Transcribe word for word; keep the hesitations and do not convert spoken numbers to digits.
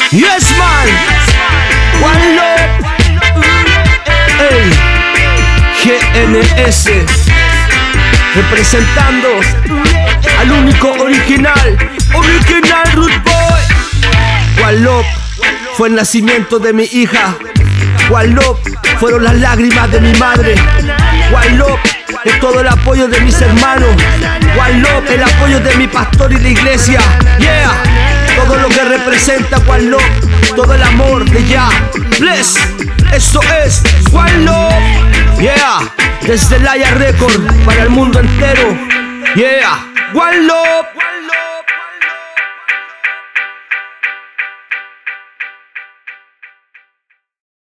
Yes man, One Love, ey, G N S, representando al único original, original Root Boy. One Love fue el nacimiento de mi hija. One Love fueron las lágrimas de mi madre. One Love es todo el apoyo de mis hermanos. One Love el apoyo de mi pastor y la iglesia. Yeah, todo lo que representa One Love, todo el amor de ya. Bless, eso es One Love. Yeah, desde Laya Record para el mundo entero. Yeah, One Love.